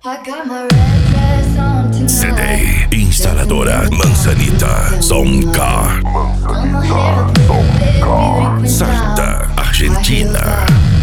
CD Instaladora Manzanita Zoncar. Salta, Argentina.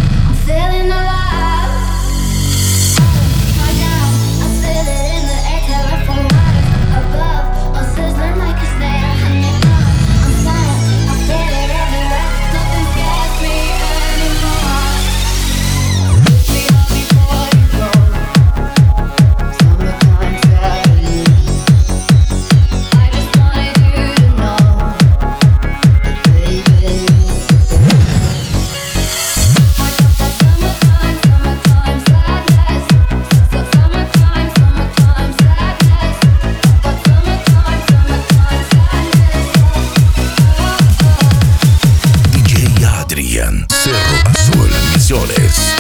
Cerro Azul, Misiones.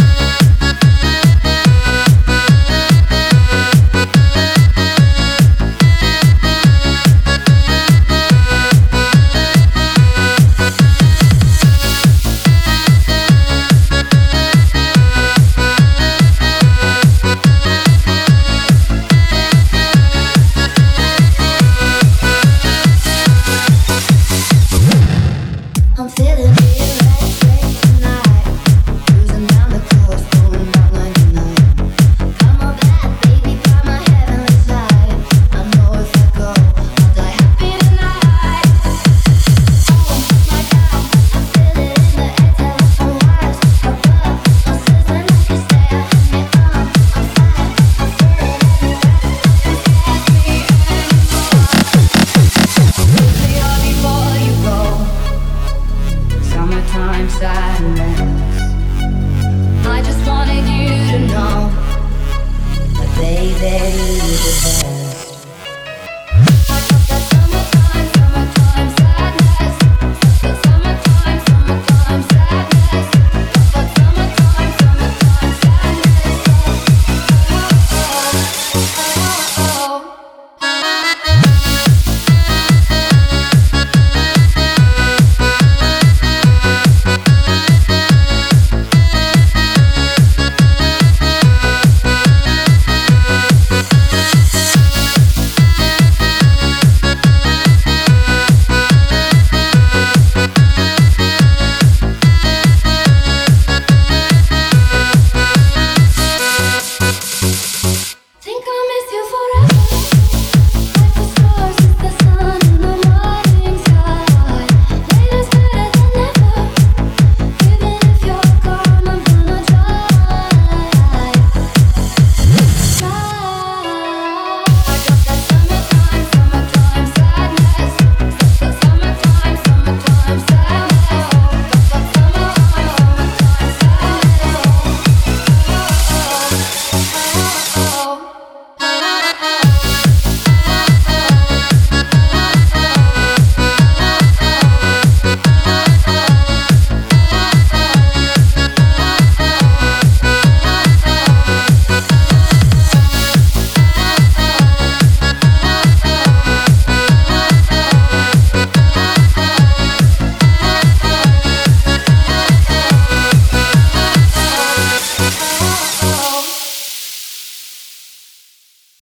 I'm feeling it right tonight. Cruising down the coast, rolling down 99. Got my bad baby by my heavenly side. I know if I go, I'll die happy tonight. Oh my God, I feel it in the air, telephone wires above. I'm sizzling like a stare, hang it on. I'm fine, I feel it everywhere. Nothing scares me anymore. Put me on before you go. Summertime sadness. I just wanted you to know that baby, you're the best.